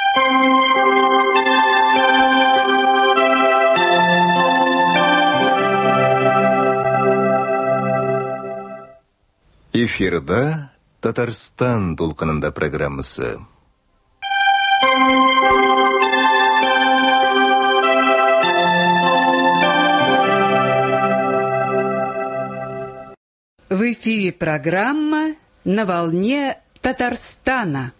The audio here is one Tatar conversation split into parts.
Эфирда Татарстан толқынында программасы. В эфире программа «На волне Татарстана».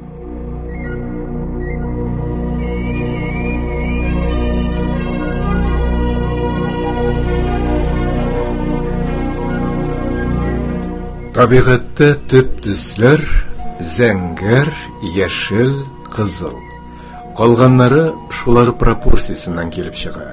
Табиғатта төп төсләр зәңгәр, яшел, кызыл. Калганнары шулар пропорциясеннән килеп чыга.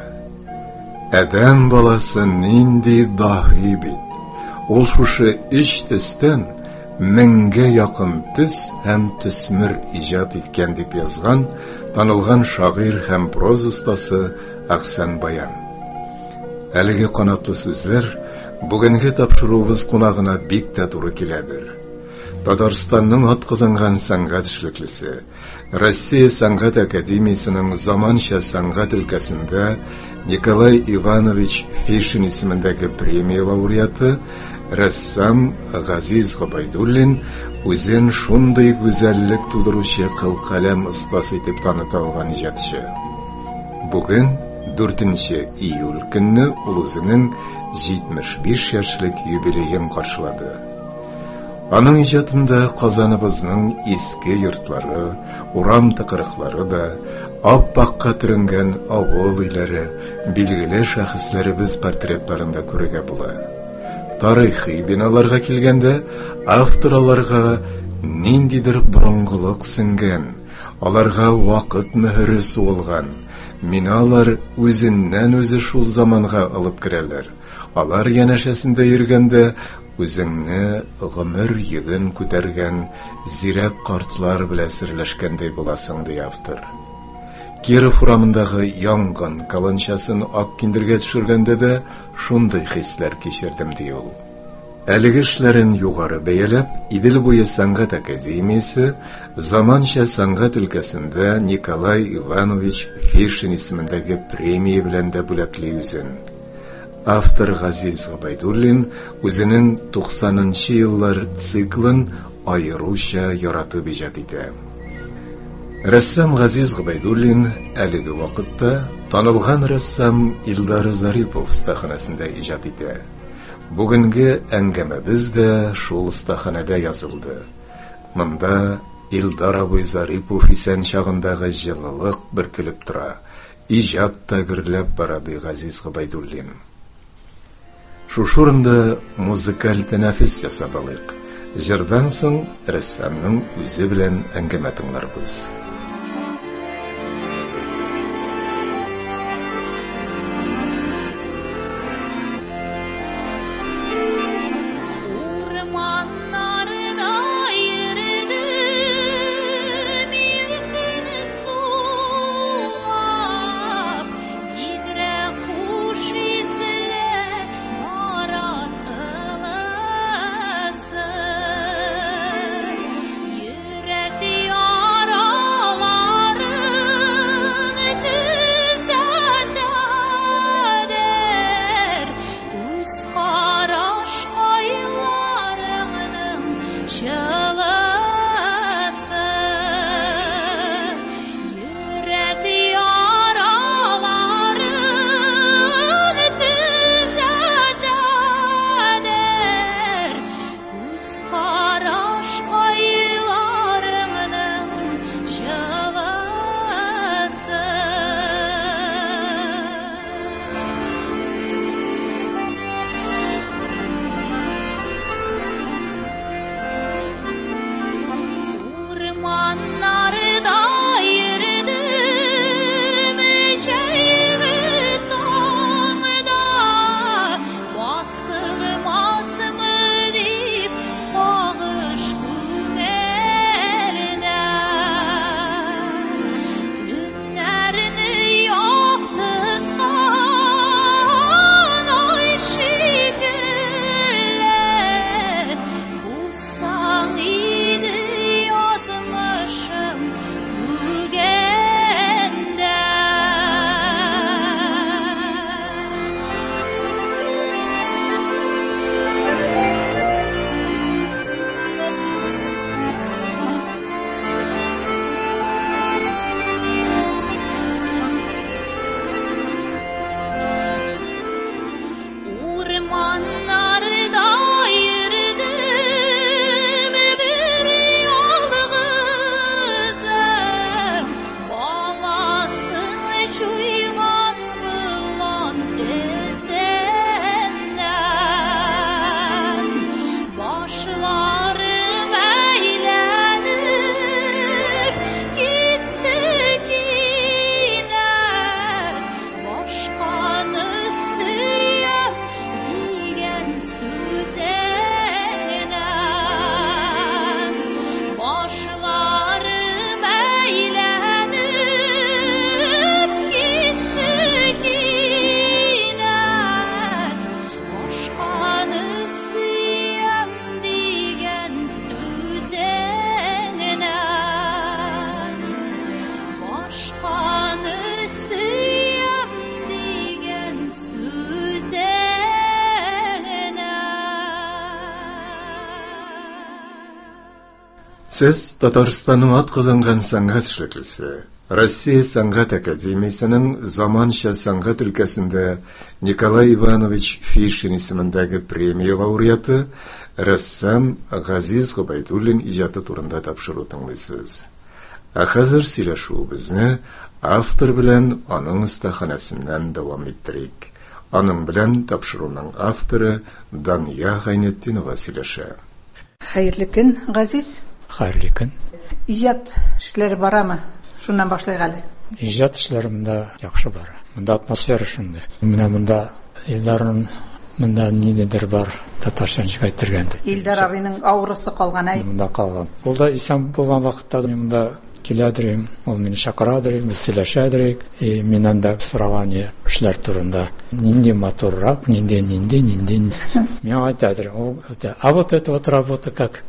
Адәм баласы нинди даһи бит. Ул шушы өч төстән 1000-гә якын төс һәм төсмер иҗат иткән дип язган танылган шагыйрь һәм проза устасы Әхсән Баян. Әлеге канатлы сүзләр бүгенге тапшыруыбыз кунагына бик тә туры киләдер. Татарстанның атказанган сәнгать эшлеклесе, Россия сәнгать академиясының заманча сәнгать өлкәсендә Николай Иванович Фишин исемендәге премия лауреаты рәссам Газиз Габайдуллин үзен шундый гүзәллек тудыручы кылкаләм остасы итеп таныта алган иҗатчы. Бүген 4 июль көнне ул үзенең 75 яшьлек юбилеен каршылады. Аның иҗатында Казаныбызның иске йортлары, урам тыкрыклары да, ап-акка төренгән авыл өйләре, билгеле шәхесләребез портретларында күрергә була. Тарихи биналарга килгәндә, автор аларга ниндидер борынгылык сеңгән, аларга вакыт мөһере сугылган. Миналар үзеннән-үзе шул заманга алып керәләр. Алар янәшәсендә йөргәндә үзеңне гомер йөген күтәргән зирәк картлар белән серләшкәндәй буласың, ди автор. Киров урамындагы янгын каланчасын ак киндергә төшергәндә дә шундый хисләр кичердем, ди ул. Әлеге эшләрен югары бәяләп, Идел буе сәнгать академиясе заманча сәнгать өлкәсендә Николай Иванович Фишин исемендәге премия белән дә бүләкли үзен. Автор Газиз Габайдуллин үзенең 90-нчы еллар циклын аеруча яратып иҗат итә. Рәссам Газиз Габайдуллин әлеге вакытта танылган рәссам Илдар Зарипов стаханасында иҗат итә. Бүгенге әңгәмәбез дә шул стаханада язылды. Монда Илдар абый Зарипов исән чагындагы җылылык бөркелеп тора. Иҗат та гөрләп бара, ди Газиз Габайдуллин. Шушы урында музыкаль тәнәфес ясап алыйк. Җырдан соң рәссамның үзе белән әңгәмә тыңларбыз. Yara Сіз Татарстанның атқызынған сәнгат эшлеклесе, Россия сәнгат академиясының заманча сәнгат өлкәсендә Николай Иванович Фишин исемендәге премия лауреаты рәссам Газиз Гобайдуллин иҗаты турында тапшыру тыңлыйсыз. Ә хәзер сөйләшүебезне автор белән аның остаханәсеннән дәвам иттерик. Аның белән тапшыруның авторы Дания Гайнетдинова сөйләшә. Хәерле көн, Газиз. Хәерле көн. Иҗат эшләре барамы? Шуннан башлайк әле. Иҗат эшләремдә яхшы бара. Монда атмосфера шундый. Менә монда Илдарның монда нидер бар, татарча әйтергәндә. Илдар абыйның авырысы калган әй. Монда калган. Ул да исән булган вакытта монда киләдер, ул мине чакырадыр, без сөйләшәдер, мин анда сораган эшләр турында. Нинди моторрак, нинди. Миңа әйтәдер, а вот это вот работа как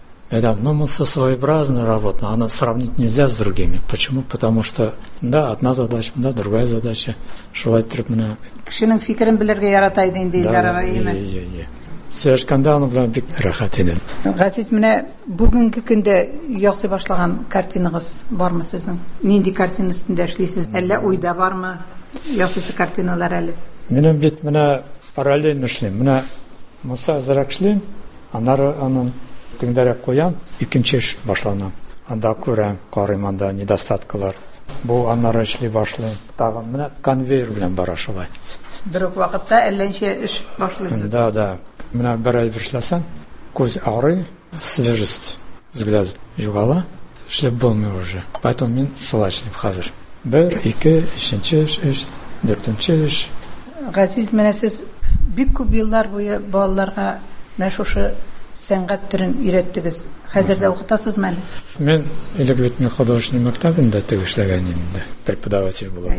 мы своеобразная работа, она сравнить нельзя с другими. Почему? Потому что, да, одна задача, да, другая задача. Шулай итеп менә. Кешенең фикерен белергә ярата иде инде Илдар абый. Сөйләшкәндә аны белән бик рәхәт идем. Газиз, менә бүгенге көндә ясый башлаган картинагыз бармы сезнең? Нинди картина өстендә эшлисез? Әллә уйда бармы? Ясыйсы картиналар әле. Минем бит менә параллельно эшлим. Менә Муса азрак эшлим, аннары аның теңдәрәк куям, икенче эш башланам. Анда күрәм, карыйм анда недостаткалар. Бу аннары эшли башлыйм. Тагын менә конвейер белән бара шулай. Бер үк вакытта әлләнчә эш башлыйсыз. Да. Менә бер ай эшләсәм, күз авырый, свежесть, взгляд югала, эшләп булмый уже. Поэтому мин шулай эшлим хәзер. 1, 2, 3нче эш, 4нче эш. Газиз, менә сез бик күп еллар буе балаларга менә шушы сәнгать төрен өйрәттегез. Хәзер дә укытасызмы әле? Мен Элегветный художественный мәктәбендә эшләгән инде, преподаватель булып.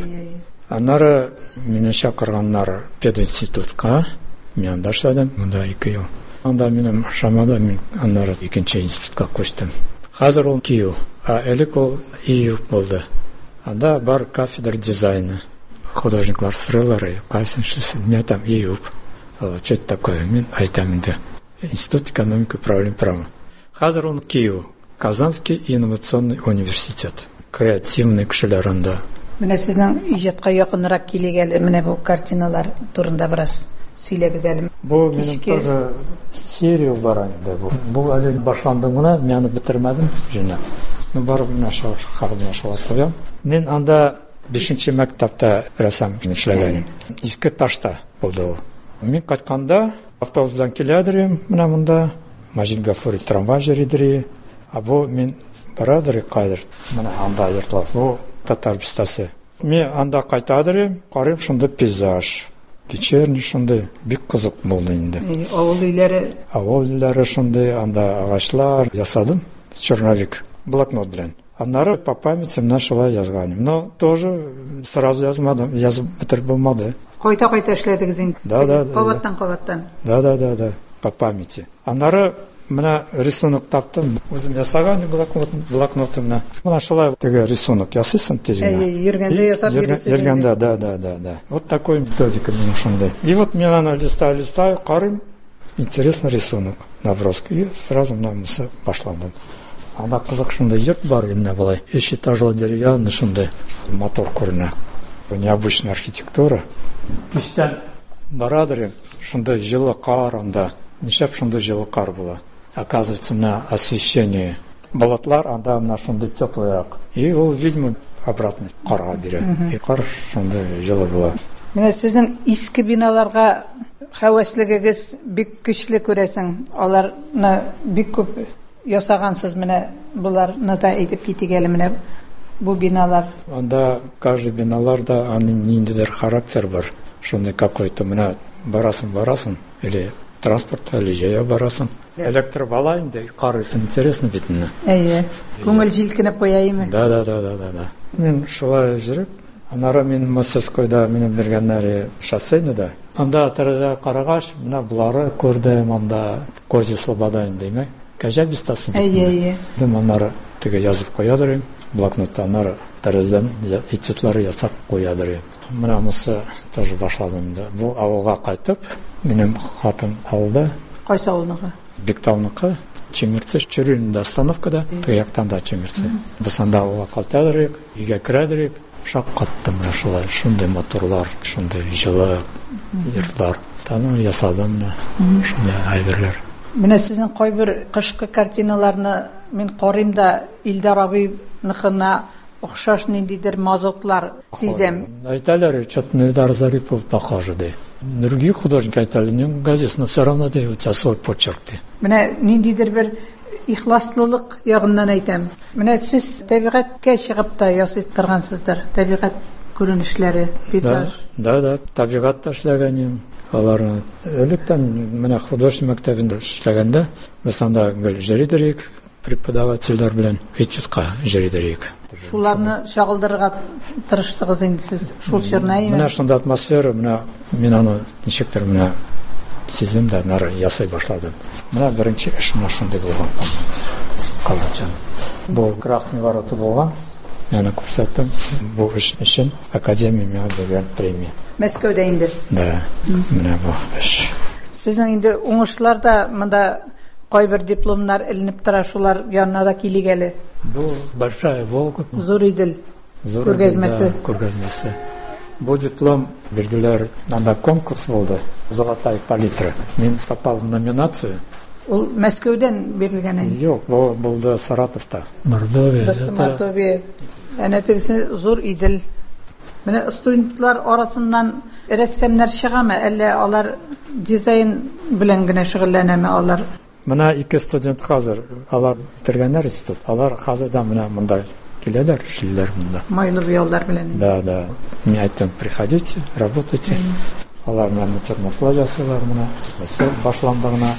Аннары мине чакырганнар пединститутка, мин анда эшләдем, монда 2 ел. Анда минем шамада мин аннары икенче институтка күчтем. Хәзер ул Киев, а элек ул Июп булды. Анда бар кафедра дизайна. Художниклар сырылары, кайсын эшләсен, мен там Июп. Что это такое? Мин айтам инде. Институт экономики и управления правом. Хәзер ул Киев, Казанский инновационный университет. Креативный кешеләр анда. Менә сезнең иҗатка якынрак килгән менә бу картиналар турында бераз сөйләгез әле. Бу минем тоже серия бара инде бу. Бу әле башланды гына, мен аны бетермәдем җиңә. Ну барып менә шулай куям. Мин анда 5нче мәктәптә рәсем эшләгән. Иске Ташта булды ул. Мин кайтканда автобус белән киләдер, менә монда Маҗид Гафури трамвай җиридер. А бу мин барадыр кайдыр. Менә анда йөртләр. Бу татар бистасы. Мин анда кайтадыр, карыйм шунда пейзаж. Вечерний шунда бик кызык булды инде. Авыл өйләре шунда анда агачлар ясадым. Черновик, блокнот белән. Аннары по памяти менә шулай язганым. Но тоже сразу язмадым, язып бетереп булмады. Кайта эшләдегез инде. Да. Кабаттан. Да. По памяти. Аннары менә рисунок таптым. Үзем ясаган блокнотымны. Менә шулай теге рисунок ясыйсың тиз генә. Йөргәндә ясап бирәсез. Йөргәндә, да. Вот такой методика менә шундай. И вот мен аны листаю, карыйм. Интересный рисунок, наброски. И сразу намысы башландым. Анда кызык шундай йорт бар инде булай. Этажлы деревянный шундай мотор күренә. Необычная архитектура. Иштән барадыр, шундай җылы кар анда. Ничек шундай җылы кар була. Оказывается, на освещение болотлар анда на шундай теплыяк. И ул видимо обратно карга бирә. И кар шундай җылы була. Менә сезнең иске биналарга хәвәслегегез бик көчле күрәсең. Аларны бик күп ясагансыз, менә буларны да әйтеп китик әле менә бу биналар. Анда каждый биналарда аның ниндидер характер бар. Шундай какой-то менә барасың или транспорт или җая барасың. Электробала инде карыйсың, интересно бит менә. Күңел җилкенеп куя име? Да. Мин шулай җырып, аннары мин мастерскойда минем бергәннәре шоссейныйда. Анда тәрәзә карагач, менә булары күрдем, анда Кози Слобода индеме. Кәҗә бистасы. Аннары теге язып куядыр, блокнотта аннары тәрәзәдән этюдлары ясап куядыр. Менә мосы тоже башладым да. Бу авылга кайтып, минем хатын авылда. Кайсы авылныгы? Бектауныкі чемерце жүргенде остановкада, таяқтан да чемерце. Бысанда оға қалтадырек, үйге кірадырек, шақ қатты мына шылай, шындай моторлар, шындай жылы ерлар. Таны ясадым да, шындай айберлер. Менә сезнең кайбер кышкы картиналарны мин карыйм да Илдар абыйныкына охшаш ниндидер мазоклар сизем. Айталар, что-то Илдар Зарипов похож, да. Другие художники айтали, но газет, но все равно да, у тебя свой почерк. Менә ниндидер бер ихласлылык ягыннан әйтәм. Менә сез табигатькә чыгып та ясый торгансыздыр. Табигат күренешләре, пейзаж. Да, табигатта эшләгәнем. Аларны электән менә художник мәктәбендә эшләгәндә, без анда җырыйдырык, преподавательләр белән этюдка җырыйдырык. Шуларны чагылдырырга тырыштыгыз инде сез. Шул чорнайны. Менә шунда атмосфера, менә мин аны ничектер менә сизем дә нары ясый башладым. Менә беренче эш менә шундый булган. Калачан. Бу Красный ворота булган. Яны күрсәттем. Бу эш өчен академия миңа биргән премия. Мәскәүдә инде. Да. Менә бу эш. Сезнең инде уңышларда монда кайбер дипломнар эленеп тора, шулар янына да килик әле. Бу большая Волга. Зур идел. Күргәзмәсе. Күргәзмәсе. Бу диплом бирделәр, анда конкурс булды. Золотая палитра. Мин попал в номинацию. Ул Мәскәүдән бирелгән инде. Юк, бу булды Саратовта. Мордовия. Мордовия. Әнә тегесе зур идел. Менә студентлар арасыннан рәссамнар чыгамы, әллә алар дизайн белән генә шөгыльләнәме алар? Менә ике студент хәзер, алар битергәннәр институт. Алар хәзердән менә монда киләләр, эшләр монда. Майлы буялар белән. Да. Мин әйттем, приходите, работайте. Алар менә натюрмортлар ясыйлар менә. Мәсәл башланды гына.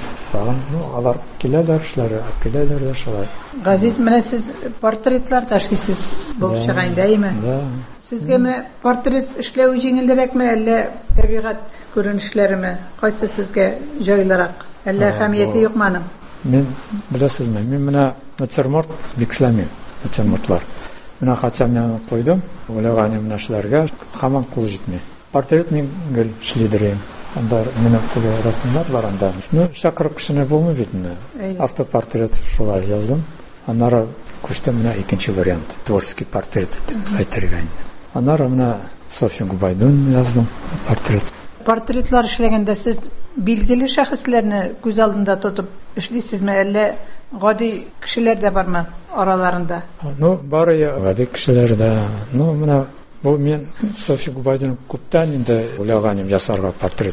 Алар киләләр, эшләре киләләр дә шулай. Газиз, менә сез портретлар ташлыйсыз булып чыгайын дәйме? Да. Сезгә менә портрет эшләү җиңелрәкме, әллә табигать күренешләреме? Кайсы сезгә җайлырак? Әллә әһәмияте юкмы аның? Мин беләсезме, мин менә натюрморт бик эшләмим, натюрмортлар. Менә хәтта мен куйдым, уйлаганым менә эшләргә, һаман кул җитми. Портрет мин гел эшлидерим. Анда менә теге рәсемнәр бар анда. Шакыр кешене булмый бит менә. Автопортрет шулай яздым. Аннары күчтем менә икенче вариант, творческий портрет дип әйтергә инде. Аннары менә София Губайдун яздым портрет. Портретлар эшләгәндә сез билгеле шәхесләрне күз алдында тотып эшлисезме, әллә гади кешеләр дә бармы араларында? Бары гади кешеләр дә. Менә бу мен София Губайдун күптән инде уйлаганым ясарга портрет.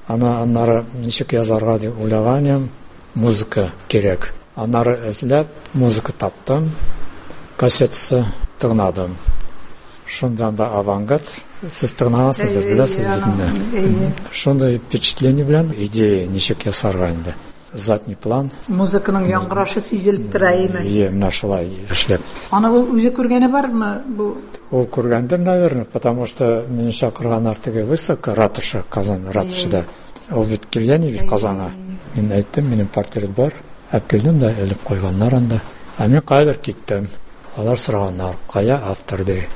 Аннары ничек язарга дип уйлаганым, музыка кирәк. Аннары эзләп музыка таптым, кассетасы тыңладым. Шундан да авангард, сез тыңлагансыз, беләсез бит. Шундай впечатление белән идея ничек ясарга инде. Задний план. Музыканың яңгырашы сизелеп тора име? Менә шулай эшләп. Аны ул үзе күргәне бармы бу? Ул күргәндер, наверное, потому что мине чакырганнар теге высоко ратуша, Казан ратушада. Ул бит килгән иде Казанга. Мин әйттем, минем портрет бар. Әпкелдем дә элеп куйганнар анда. Мин кайдар киттем. Алар сораганнар, кая автор ди.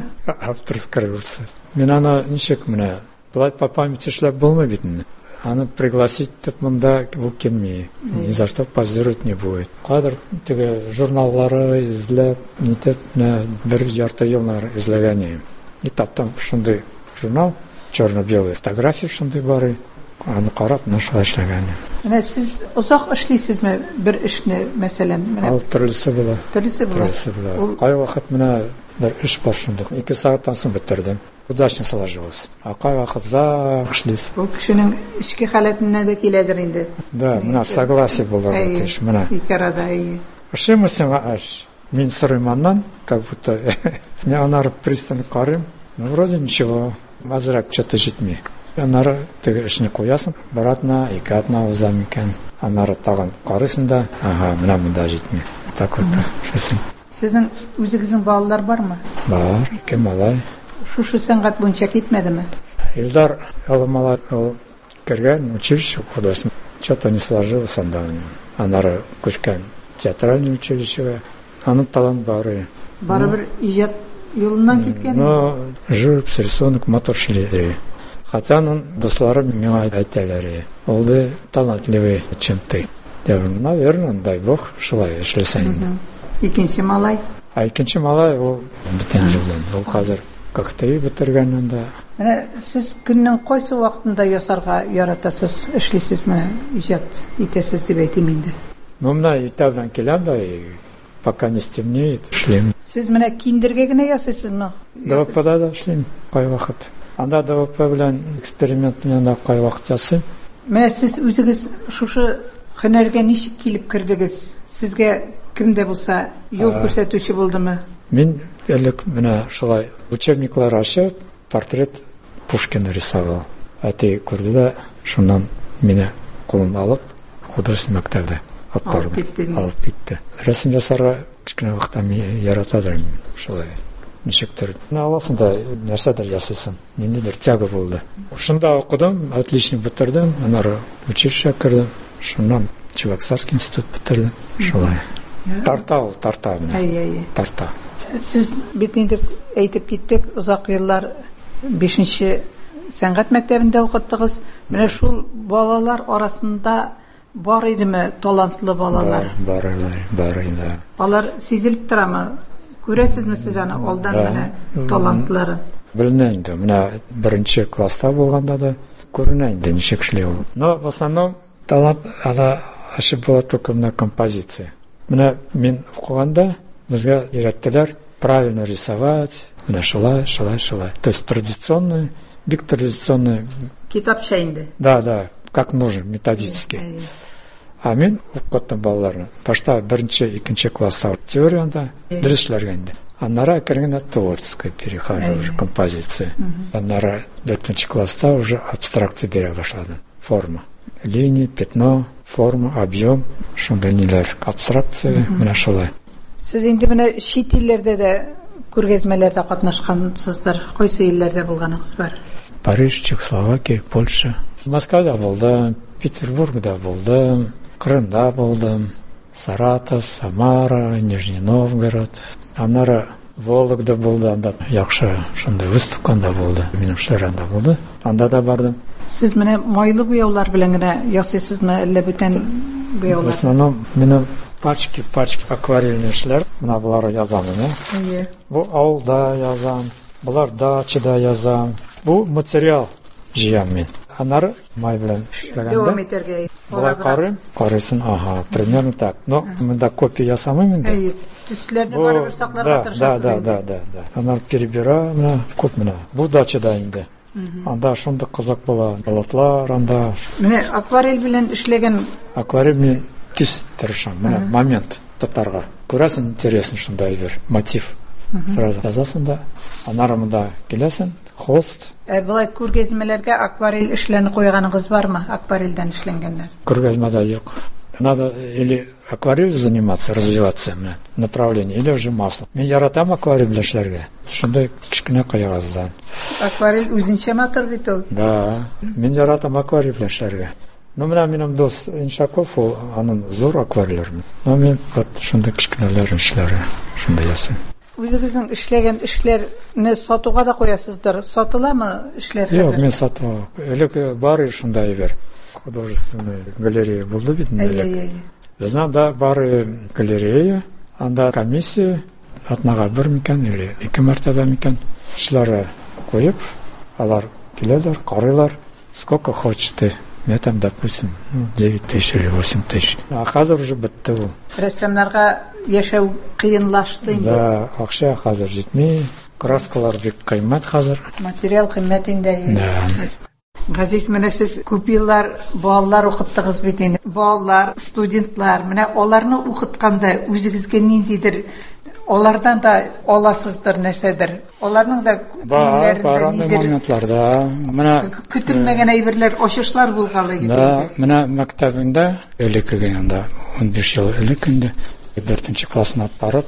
Автор скрылся. Мин аны ничек менә булай по памяти эшләп булмый бит. Аны пригласить дип монда бу килми. Ни за что позировать не будет. Кайдар теге журналлары изләп, нитеп, бер ярты еллар изләгән. И таптым шундый журнал, черно-белый фотография шундый бары. Аны карап, нашла эшләгән. Менә сез озак эшлисезме бер эшне, мәсәлән, менә Төрлесе була. Төрлесе була. Кай вакыт менә бер эш бар шундый. 2 сәгатьтән соң бетердем. Удачно сложилось. А кай вакыт эшлис. Ул кешенең ички халәтенә дә киләдер инде. Да, менә согласие булырга тиеш менә. Икарада. Ошемсең аш. Мин сырыманнан, как будто не анар пристань карым. Вроде ничего. Азрак что-то җитми. Аннары теге эшне куясың, баратна, икатна узам икән. Аннары тагын карыйсың да, менә монда җитми. Так вот. Сезнең үзегезнең балалар бармы? Бар, 2 малай. Шушы сәнгать буенча китмәдеме? Илдар Ялмалар кергән училище художественное. Что-то не сложилось анда. Аннары күчкән театральное училищега. Аның талант бары. Барыбер иҗат юлыннан киткән. Живопись, рисунок, моторшилер. Хотя аның дуслары миңа әйтәләр. Ул да талантливый, чем ты. Наверное, дай бог, шулай эшләсә инде. Икенче малай. Икенче малай ул бүтән җилдән. Ул хәзер КХТИ бетергәнендә. Менә сез көннең кайсы вакытында ясарга яратасыз, эшлисезме, иҗат итәсез дип әйтим инде. Менә итәбен киләм дә, пока не стемнеет, эшлим. Сез менә киндергә генә ясыйсызмы? ДВПда да эшлим кай вакыт. Анда ДВП белән эксперимент белән дә кай вакыт ясыйм. Менә сез үзегез шушы һөнәргә ничек килеп кирдегез? Сезгә кемдә булса юл күрсәтүче булдымы? Мин элек менә шулай учебниклар ачып, портрет Пушкина рисовал. Әти күрде дә, шуннан мине кулын алып, художественный мәктәбе алып китте. Рәсем ясарга кичкенә вакытта яратадыр шулай. Ничектер. Аласында нәрсәдер ясыйсың. Ниндидер тяга булды. Шунда укыдым, отличник бетердем, аннары училище кирдем. Шуннан Чебоксарский институт бетердем. Шулай. Тарта. Тарта. Сез бит инде әйтеп киттек, узак еллар 5нче сәнгать мәктәбендә укыттыгыз. Менә шул балалар арасында бар идеме талантлы балалар? Бар инде. Алар сизелеп торамы? Күрәсезме сез аны алдан менә талантларын? Беленә инде. Менә 1нче класста булганда да күренә инде ничек эшли ул. Но в основном талант ала ошиб була только на композиция. Менә мин укыганда безгә өйрәттеләр правильно рисовать, менә шулай. То есть традиционный, бик традиционный китапча инде. Да, как нужно, методически. А мин укыттым балаларны. Башта 1нче, 2нче класста теорияда дәресләргә инде. Аннары кергәндә творческая перехожу уже композиция. Аннары 4нче класста уже абстракция бирә башладым. Форма, линия, пятно, форма, объем, шунда ниләр, абстракция, менә шулай. Сез инде менә чит илләрдә дә күргәзмәләрдә катнашкансыздыр. Кайсы илләрдә булганыгыз бар? Париж, Чехословакия, Польша. Москвада булдым, Петербургда булдым, Крымда булдым, Саратов, Самара, Нижний Новгород. Аннары Вологда булды, анда яхшы шундай выступканда булды. Минем шәрәндә булды. Анда да бардым. Сез менә майлы буяулар белән генә ясыйсызмы, әллә бүтән буяулар? В основном минем пачки акварельный эшләр. Менә булар язам менә. Бу авылда язам, булар дачада язам. Бу материал җыям мин. Аннары май белән эшләгәндә. Булар карыйсын, примерно так. Но монда копия ясамыйм инде. Төсләрне барыбер сакларга тырышасыз. Да. Аннары перебира, менә күп менә. Бу дачада инде. Анда шундый кызык була, болотлар анда. Менә акварель белән эшләгән акварель мин тиз тырышам. Менә момент татарга. Күрәсең, интересен шундай бер мотив. Сразу язасың да, аннары монда киләсең, холст. Булай күргәзмәләргә акварель эшләнеп куйганыгыз бармы? Акварельдән эшләнгәннәр. Күргәзмәдә юк. Надо или акварель заниматься, развиваться направление, или уже масло. Мин яратам акварель белән эшләргә. Шундай кичкенә каягыздан. Акварель үзенчә матур бит ул. Да, мин яратам акварель белән эшләргә. Но менә минем дус Иншаков, аның зур акварельләр. Но мин шундай кичкенәләр эшләргә, шундай ясыйм. Үзегезнең эшләгән эшләрне сатуга да куясыздыр. Сатыламы эшләр хәзер? Юк, мин сатмам. Элек бар шундай бер художественная галерея булды бит инде. Безнең да бар галерея, анда комиссия атнага 1 микән или 2 мәртәбә микән эшләре куеп, алар киләләр, карыйлар, сколько хочете. Мне там, допустим, 9 тысяч или 8 тысяч. А хәзер уже бетте ул. Рәссамнарга яшәү кыенлашты инде. Да, акча хәзер җитми. Краскалар бик кыйммәт хәзер. Материал кыйммәт инде. Да. Газиз, менә сез күп еллар балалар укыттыгыз бит инде. Балалар, студентлар, менә аларны укытканда үзегезгә ниндидер алардан да аласыздыр нәрсәдер. Аларның да күңелләрендә нидер моментларда менә көтелмәгән әйберләр, ачышлар булгалый бит. Да, менә мәктәбендә элеккегә янда 15 ел элек инде 4нче классына барып,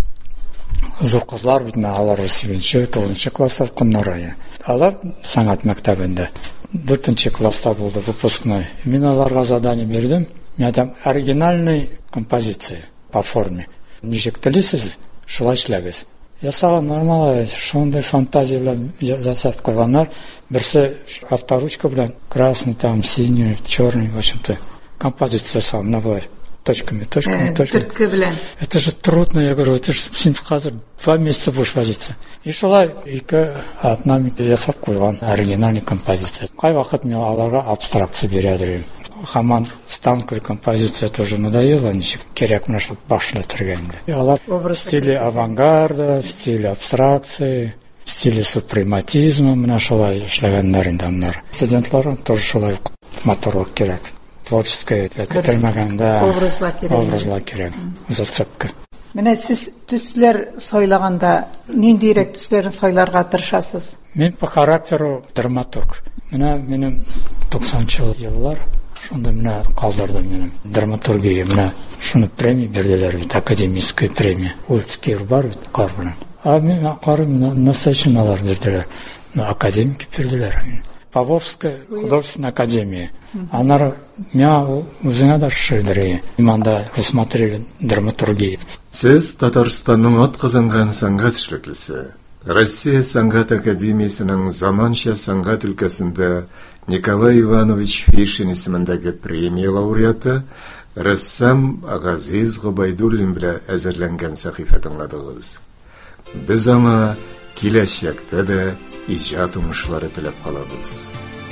зур кызлар бит, алар 8нче, 9нче класслар куннары. Алар сәнгать мәктәбендә 4нче класста булды выпускной. Мин аларга задание бирдем. Мен оригинальный композиция по форме. Ничек телисез, шулай эшләгез. Ясаган нормаль, шундый фантазия белән ясап куйганнар. Берсе авторучка белән красный, там синий, черный, в общем-то, композиция самна бай. Точками. Төрткө белән. Это же трудно, я говорю, это же син хәзер 2 месяца будешь возиться. И шулай ике атнами ясап куйган оригинальный композиция. Кай вакыт мен аларга абстракция бирәдер. Хаман станковая композиция тоже надоела, ничек керек менә шул башына тергәндә. Алар в стиле авангарда, в стиле абстракции, в стиле супрематизма менә шулай эшләгәннәр инде аннар. Студентларга тоже шулай моторлык кирәк. Творческое бетермәгәндә образлар кирәк. Зацепка. Менә сез төсләр сайлаганда ниндирәк төсләрне сайларга тырышасыз? Мен по характеру драматург. Менә минем 90-чы еллар шунда менә калдырды минем драматургия менә шуны премия бирделәр бит, академическая премия. Ульцкий бар бит карбына. Мен карым насыйчаналар бирделәр. Академик бирделәр. Павловская художественная академия. Она меня үзеңә дә шәйдәре. Иманда рассмотрели драматургию. Сез Татарстанның атказанган сәнгать эшлеклесе, Россия сәнгать академиясының заманча сәнгать өлкәсендә Николай Иванович Фишин исемендәге премия лауреаты рәссам Газиз Гобайдуллин белән әзерләнгән сәхифә тыңладыгыз. Без аңа киләчәктә дә иҗат уңышлары теләп калабыз.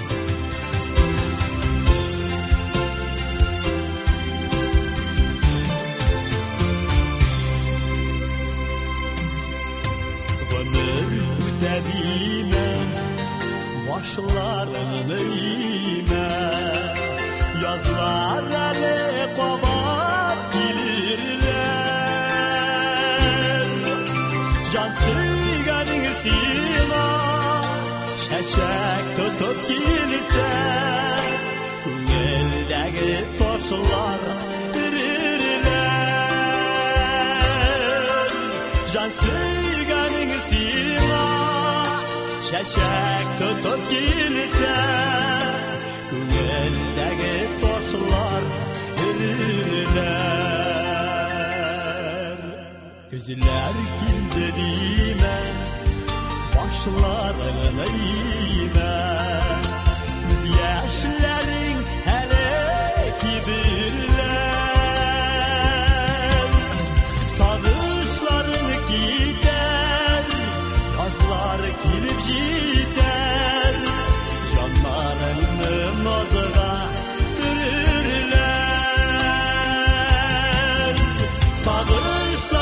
Başlarını eğme, yazlarını kovar gelirler. Can suyganın sina, şeşek tutup gelirse, Күңелдәге taşlar erirler. Can suyganın sina, şeşek tutup gelirse, Күңелдәге taşlar erirler. Gözler kildi dime, başlarını eğme, yaşların hele kibirler. Sağışlarını gider, yazlar kilip gider, canlarını nazıga dürürler.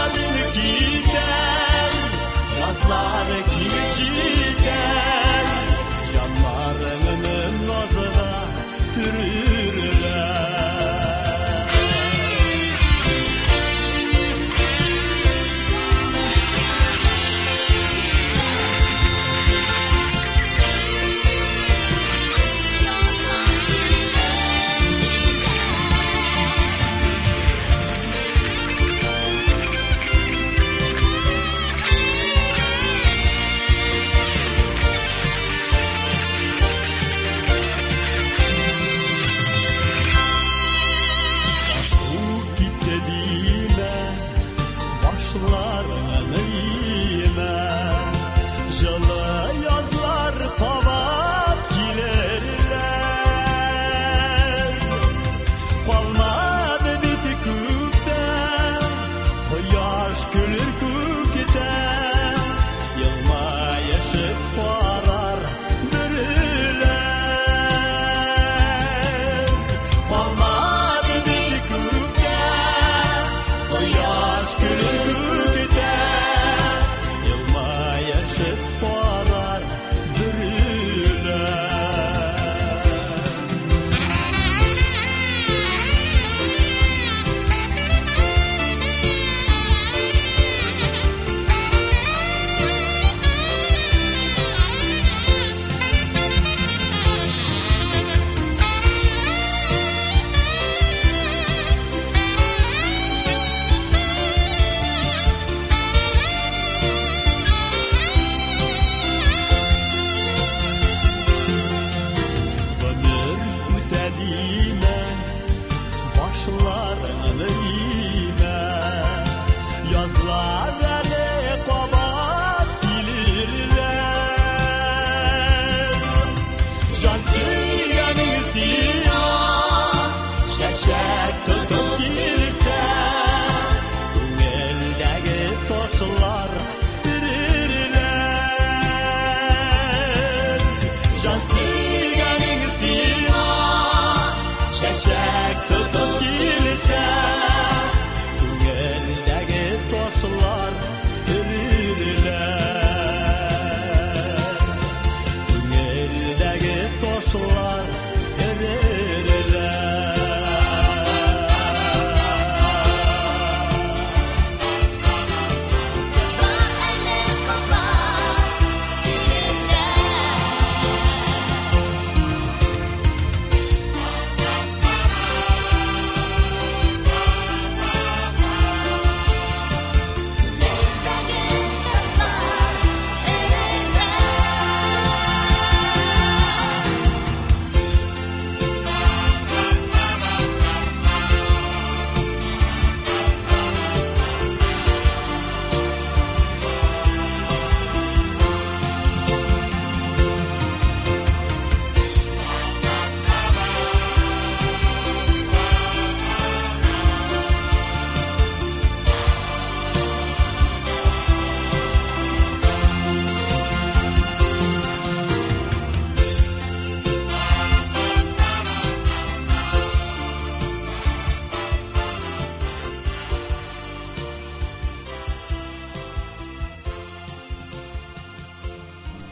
Sağışlarını gider, yazlar kilip gider,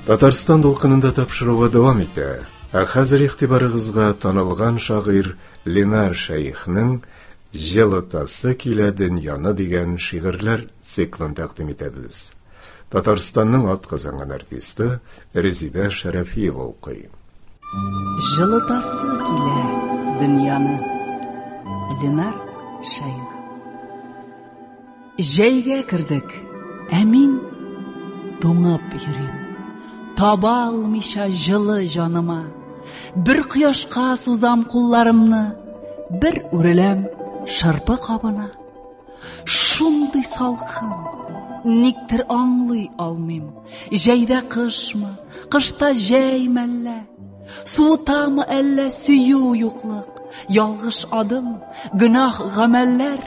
Татарстан дулкынында тапшыруга дәвам итә. Хәзер игътибарыгызга танылган шагыйрь Ленар Шәйхнең «Җылытасы килә дөньяны» дигән шигырьләр циклын тәкъдим итәбез. Татарстанның атказанган артисты Резида Шәрәфиева укый. Җылытасы килә дөньяны. Ленар Шәйх. Җәйгә кердек, ә мин туңып йөрим. Таба алмыйча җылы җаныма. Бер кояшка сузам кулларымны, бер үреләм шырпы кабына. Шундый салкын, никтер аңлый алмыйм. Җәйдә кышмы, кышта җәйме әллә? Суытамы әллә сөю юклык, ялгыш адым, гөнаһ гамәлләр?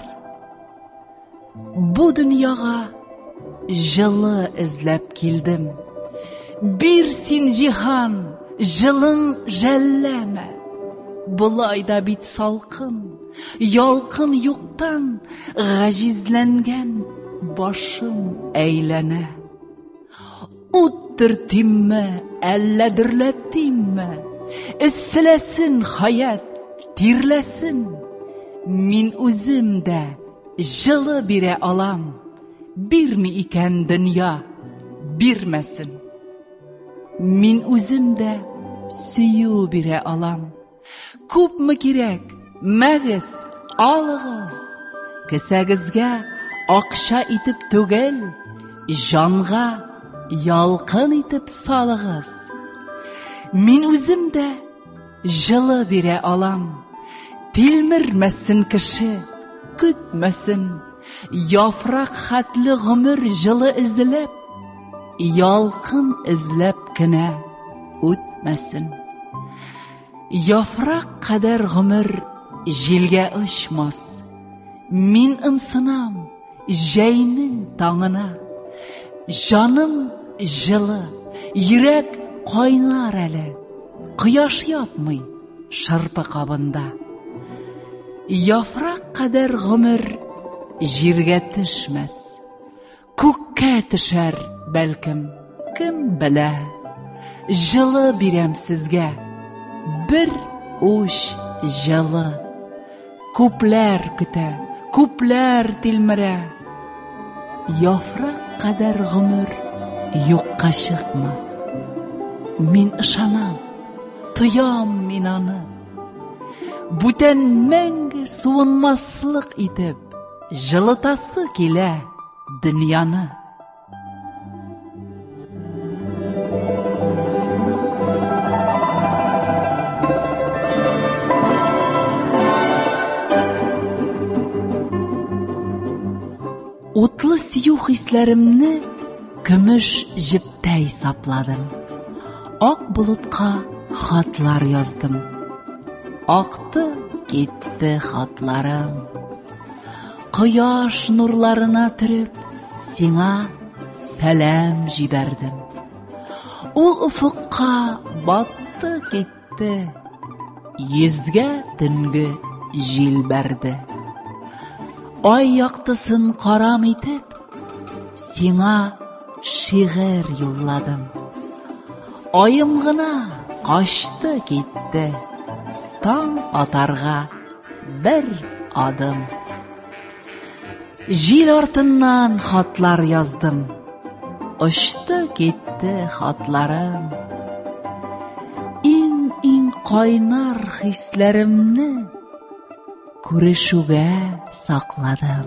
Бу дөньяга җылы эзләп килдем. Бир син җиһан, җылың жәлләмә. Булай да бит салкын, ялкын юктан гаҗизләнгән башым әйләнә. Ут төртимме, әллә дөрләтимме? Эсселәсен хаят, тирләсен. Мин үзем дә җылы бирә алам. Бирми икән дөнья, бирмәсен. Мин үзем дә сөю бирә алам. Күпме кирәк, мәгез, алыгыз. Кесәгезгә акча итеп түгел, җанга ялкын итеп салыгыз. Мин үзем дә җылы бирә алам. Тилмермәсен кеше, көтмәсен. Яфрак хәтле гомер җылы эзләп, ялкын эзләп кенә үтмәсен. Яфрак кадәр гомер җилгә очмас. Мин ымсынам җәйнең таңына. Җаным җылы, йөрәк кайнар әле. Кояш ятмый шырпы кабында. Яфрак кадәр гомер җиргә төшмәс. Күккә төшәр бәлкем, кем белә. Җылы бирәм сезгә, бер уч җылы. Күпләр көтә, күпләр тилмерә. Яфрак кадәр гомер юкка чыкмас. Мин ышанам, тоям мин аны. Бүтән мәңге суынмаслык итеп, җылытасы килә дөньяны. Утлы сөю хисләремне көмеш җептәй сапладым. Ак болытка хатлар яздым. Акты китте хатларым. Кояш нурларына төреп, сиңа сәлам җибәрдем. Ул уфыкка батты китте, йөзгә төнге җил бәрде. Ай яктысын карам итеп, сиңа шигырь юлладым. Айым гына качты китте, таң атарга бер адым. Җил артыннан хатлар яздым, очты китте хатларым. Иң кайнар хисләремне күрешүгә сакладым.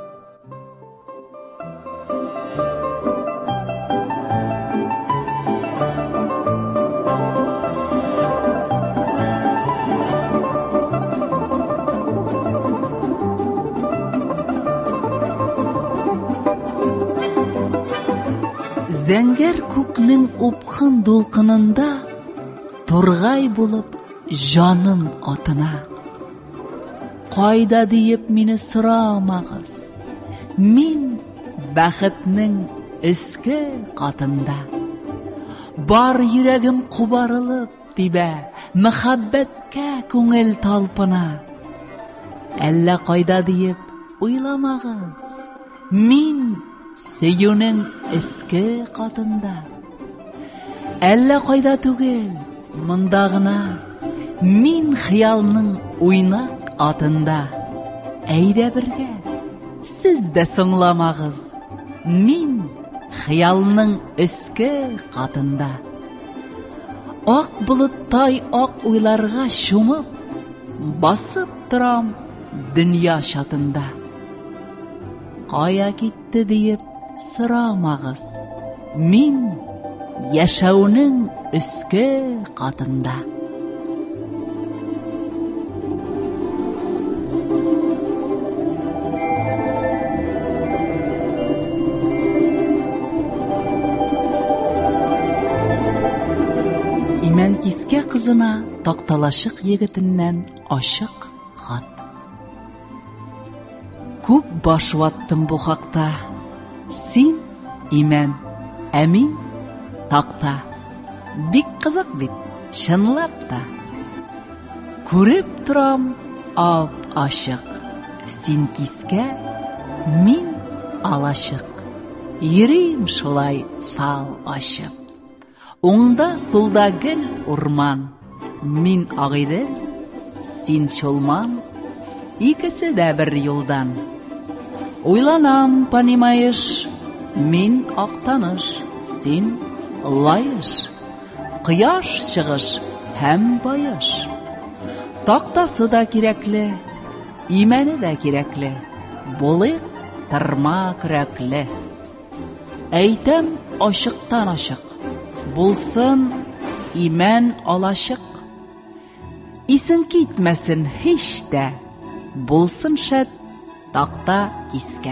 Зәңгәр күкнең упкын дулкынында тургай булып җаным атына. Кайда диеп мине сорамагыз, мин бәхетнең өске катында. Бар йөрәгем кубарылып тибә, мәхәббәткә күңел талпына. Әллә кайда диеп уйламагыз, мин сөюнең өске катында. Әллә кайда түгел, монда гына. Мин хыялның уйнак атында. Әйдә бергә, сез дә соңламагыз. Мин хыялның өске катында. Ак болыттай ак уйларга чумып, басып торам дөнья шатында. Кая китте диеп сорамагыз. Мин яшәүнең өске катында. Имән кискә кызына такталашык егетеннән ачык хат. Күп баш ваттым бу хакта. Син имән, ә мин такта. Бик кызык бит, чынлап та. Күреп торам ап ачык. Син кискә, мин алачык. Йөрим шулай шал ачып. Уңда сулда гел урман. Мин агыйдел, син чулман. Икесе дә бер юлдан. Уйланам, понимаешь, мин актаныш, син лаеш. Кояш чыгыш һәм баеш. Тактасы да кирәкле, имәне дә кирәкле. Булыйк тырма көрәкле. Әйтәм ачыктан ачык. Булсын имән алачык. Исең китмәсен һич тә. Булсын шәт такта кискә.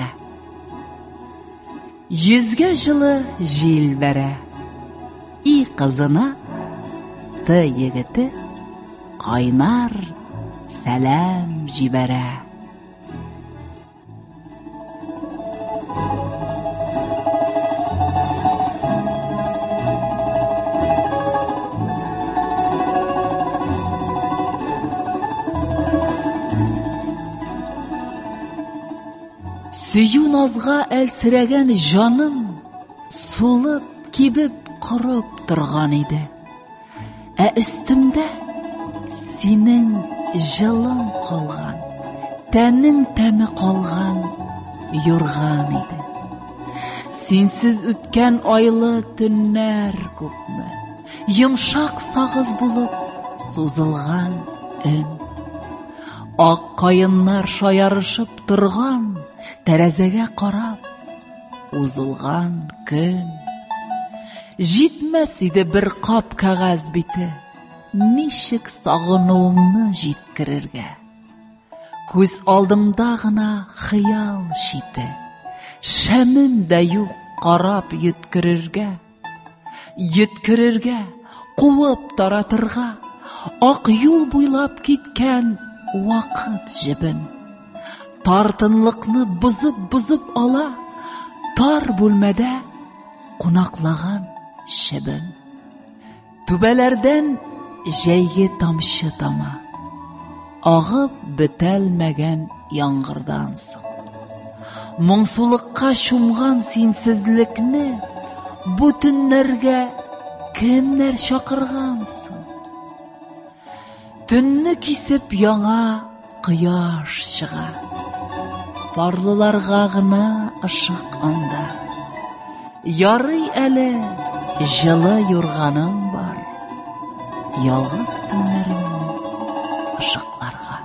Йөзгә жылы җил бәрә. И кызына, ты егете кайнар сәлам җибәрә. Сөю назга әлсерәгән җаным сулып, кибеп, корып торган иде. Ә өстемдә синең җылың калган, тәнең тәме калган юрган иде. Синсез үткән айлы төннәр күпме, йомшак сагыз булып сузылган өн. Ак каеннар шаярышып торган, тәрәзәгә карап узылган көн. Җитмәс иде бер кап кәгазь бите, ничек сагынуымны җиткерергә. Күз алдымда гына хыял чите, шәмем дә юк карап йөткерергә. Йөткерергә, куып таратырга, ак юл буйлап киткән вакыт җебен. Тартынлыкны бузып ала, тар бүлмәдә кунаклаган шебен. Түбәләрдән җәйге тамчы тама, агып бетәлмәгән яңгырдан соң. Моңсулыкка чумган синсезлекне бу төннәргә кемнәр чакырган соң? Төнне кисеп яңа кояш чыга. Парлыларга гына ышык анда. Ярый әле җылы юрганың бар. Ялгыз төннәреңне ышыкларга.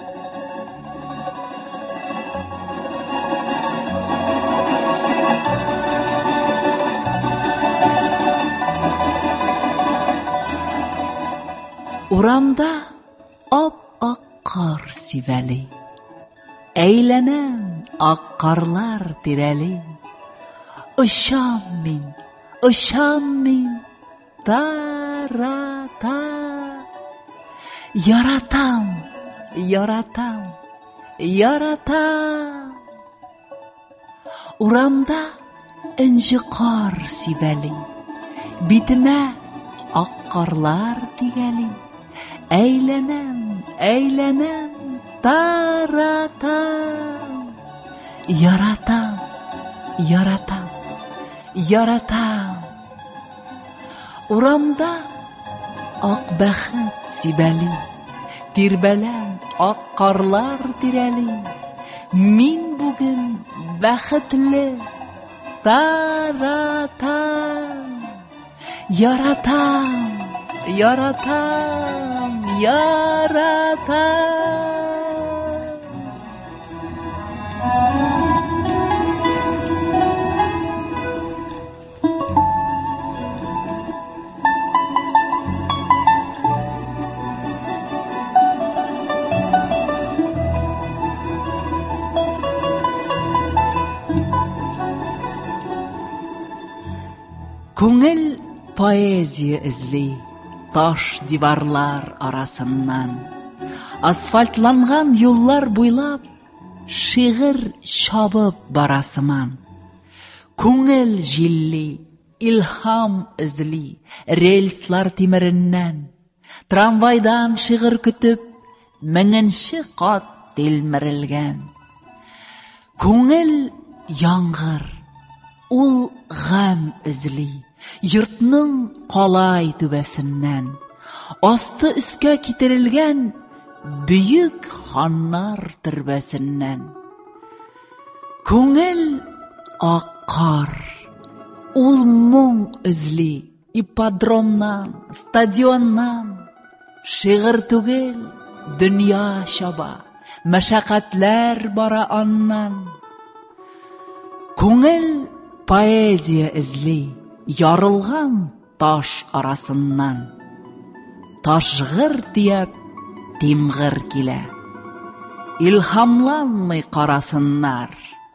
Урамда ап-ак кар сибәли. Әйләнәм ак карлар тирәли. Очам мин, тарата. Яратам. Урамда энҗе кар сибәли. Битемә ак карлар тигәли. Әйләнәм, таратам. Яратам. Урамда ак бәхет сибәли, тирбәлән ак карлар тирәли. Мин бүген бәхетле, таратам, яратам, яратам, яратам. Күңел поэзия эзли, таш диварлар арасыннан. Асфальтланган юллар буйлап, шигырь чабып барасыман. Күңел җилли, илһам эзли, рельслар тимереннән. Трамвайдан шигырь көтеп, меңенче кат телмерелгән. Күңел яңгыр, ул гам эзли, йортның калай түбәсеннән. Асты өскә китерелгән бөек ханнар төрбәсеннән. Күңел аккар, ул моң эзли, ипподромнан, стадионнан. Шигырь түгел, дөнья чаба, мәшәкатьләр бара аннан. Күңел поэзия эзли, ярылган таш арасыннан. Ташгыр тияп, тимгыр килә. Илһамланмый карасыннар.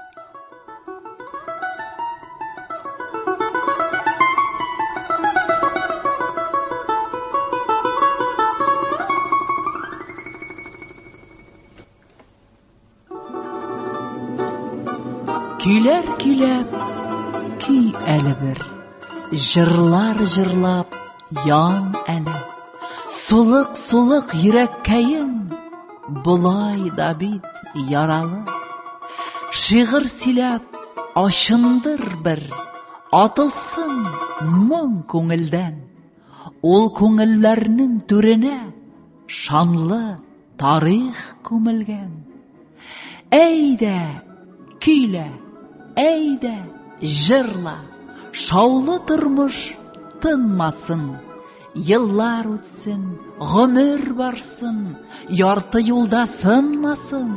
Көйләр көйләп, көй әле бер. Жырлар жырлап, ян әле. Сулык-сулык йөрәккәем, булай да бит яралы. Шигырь сөйләп, ашындыр бер, атылсын моң күңелдән. Ул күңелләрнең түренә шанлы тарих күмелгән. Әйдә, көйлә, әйдә, жырла, шаулы тормыш тынмасын. Йыллар үтсен, гомер барсын, ярты юлда сынмасын.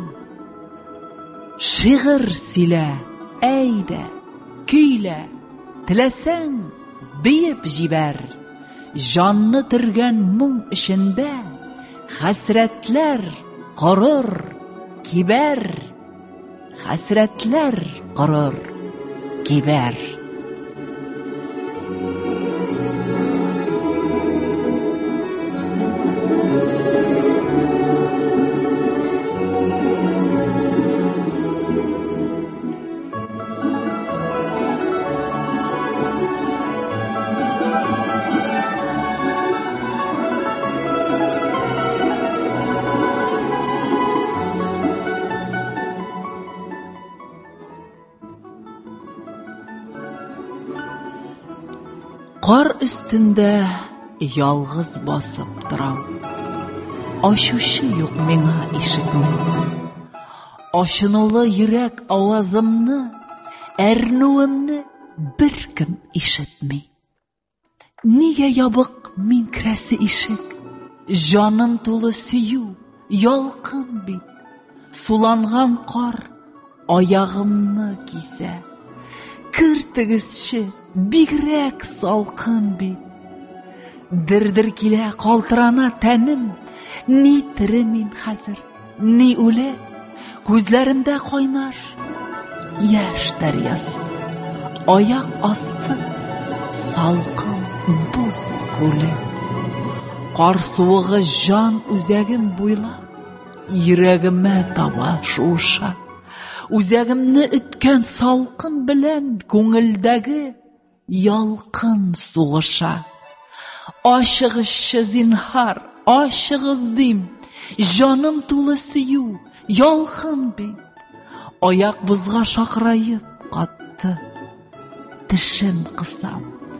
Шигырь сөйлә, әйдә, көйлә, теләсәң биеп җибәр. Җанны тиргән моң эчендә хәсрәтләр корыр, кибәр. Хәсрәтләр корыр, кибәр. Кар өстендә ялгыз басып торам. Ачучы юк миңа ишекне. Ашынулы йөрәк авазымны, әрнүемне беркем ишетми. Нигә ябык мин крәсе ишек? Җаным тулы сөю, ялкын бит. Суланган кар аягымны кисә. Кертегезче, бигрәк салкын бит. Дер-дер килә, калтырана тәнем. Ни тере мин хәзер, ни үле. Күзләремдә кайнар яшь дәрьясы. Аяк асты салкын буз күле. Кар суыгы жан үзәгем буйлап, йөрәгемә таба шуша. Үзәгемне үткән салкын белән күңелдәге ялкын сугыша. Ашыгызчы зинһар, ашыгыз дим. Җаным тулы сөю, ялкын бит. Аяк бузга шакырайып катты. Тешем кысам.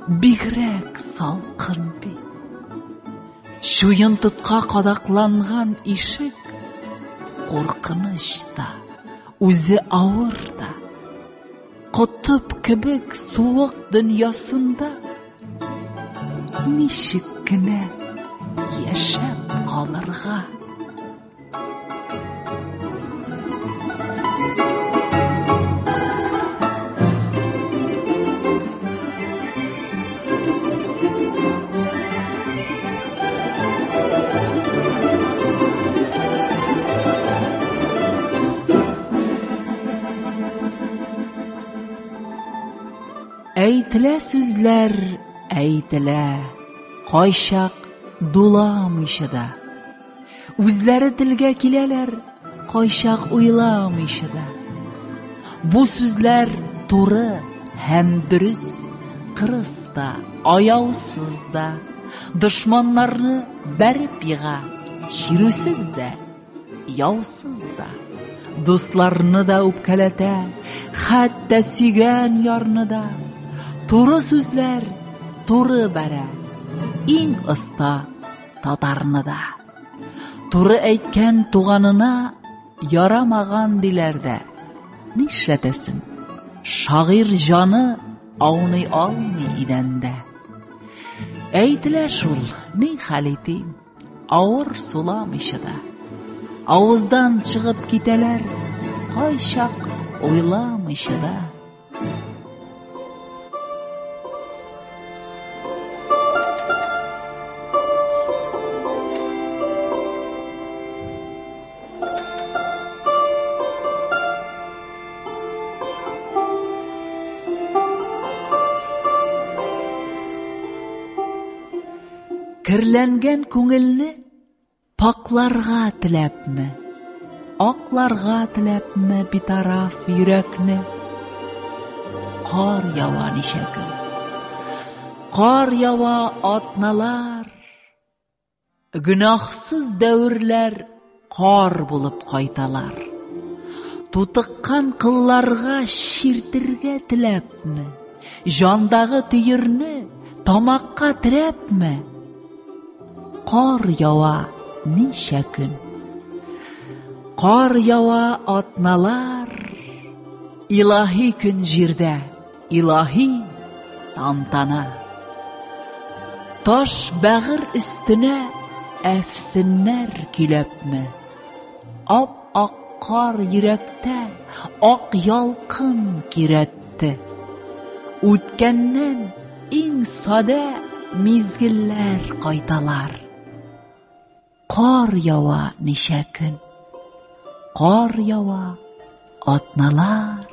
бигрәк салкын бит. Шуйынтытка кадакланган ишек куркыныч та, үзе авыр да. Кутып кебек суык дөньясында ничек кенә яшәп калырга? Әйтелә сүзләр, әйтелә, кайчак дуламыйчы да. Үзләре телгә киләләр, кайчак уйламыйчы да. Бу сүзләр туры һәм дөрес, кырыс да, аяусыз да. Дошманнарны бәреп йыга, чирүсез дә, яусыз да. Дусларны да үпкәләтә, хәтта сөйгән ярны да. Туры сүзләр, туры бәрә, иң оста татарны да. Туры әйткән туганына ярамаган диләр дә. Нишләтәсең? Шагыйр җаны ауный алмый идәндә. Әйтелә шул, ни хәл итим, авыр суламыйчы да. Авыздан чыгып китәләр, кайчак уйламыйчы да. Кирләнгән күңелне пакларга теләпме, акларга теләпме битараф йөрәкне? Кар ява ничә көн, кар ява атналар, гөнаһсыз дәверләр кар булып кайталар. Тутыккан кылларга чиртергә теләпме, жандагы төерне тамакка терәпме? Кар ява ничә көн, кар ява атналар, илаһи көн җирдә, илаһи тантана. Таш бәгыр өстенә әфсеннәр киләпме? Ап-ак кар йөрәктә ак ялкын киретте. Үткәннән иң сада мизгелләр кайталар. Кар ява ничә көн, кар ява атналар.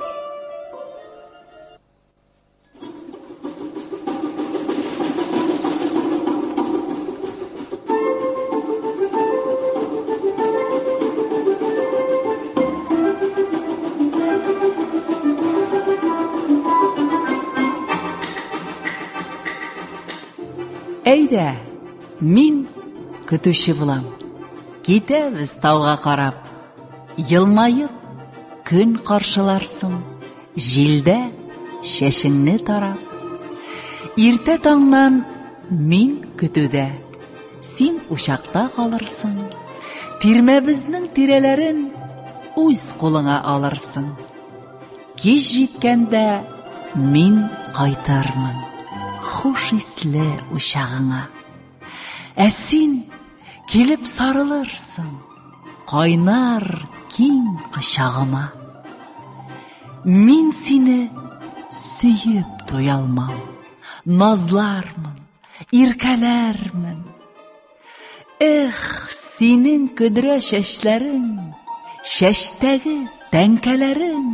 Әйдә, мин көтүче булам. Китәбез тауга карап. Елмаеп көн каршыларсың, җилдә шәшеңне тарап. Иртә таңнан мин көтүдә, син учакта калырсың. Тирмәбезнең тирәләрен үз кулыңа алырсың. Кич җиткәндә мин кайтармын хуш исле учагыңа. Ә син килеп сарылырсың кайнар киң кочагыма. Мин сине сөеп туялмам, назлармын, иркәләрмен. Эх, синең көдрә чәчләрең, чәчтәге тәңкәләрең.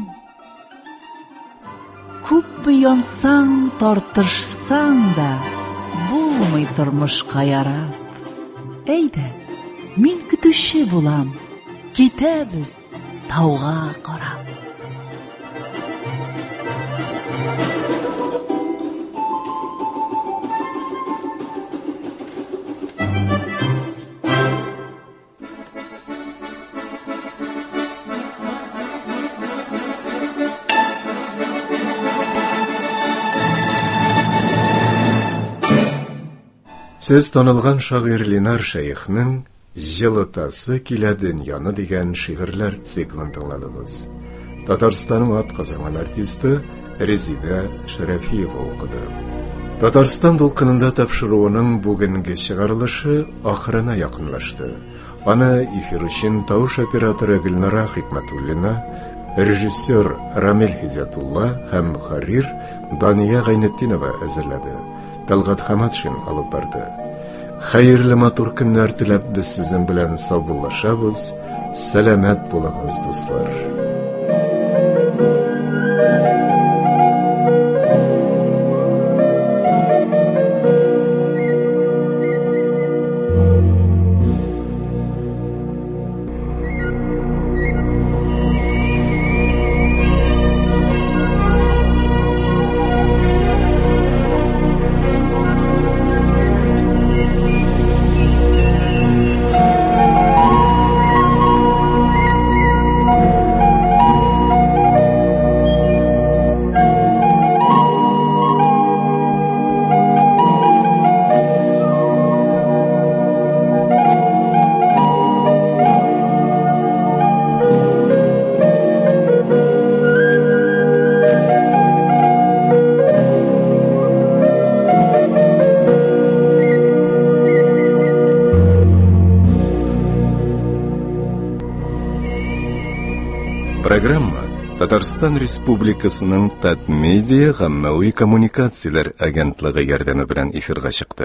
Күпме янсаң, тартышсаң да, булмый тормышка ярап. Әйдә, мин көтүче булам, китәбез тауга карап. Сез танылган шагыйрь Ленар Шәйхнең «Җылытасы килә дөньяны» дигән шигырьләр циклын тыңладыгыз. Татарстанның атказанган артисты Резида Шәрәфиева укыды. Татарстан дулкынында тапшыруының бүгенге чыгарылышы ахырына якынлашты. Аны эфир өчен тавыш операторы Гөлнара Хикмәтуллина, режиссер Рамил Хидятулла һәм мөхәррир Дания Гайнетдинова әзерләде. Талгат Хаматшин алып барды. Хәерле матур көннәр теләп без сезнең белән саубуллашабыз. Сәламәт булыгыз, дуслар. Программа Татарстан Республикасының Татмедиа гаммәви коммуникацияләр агентлыгы ярдәме белән эфирга чыкты.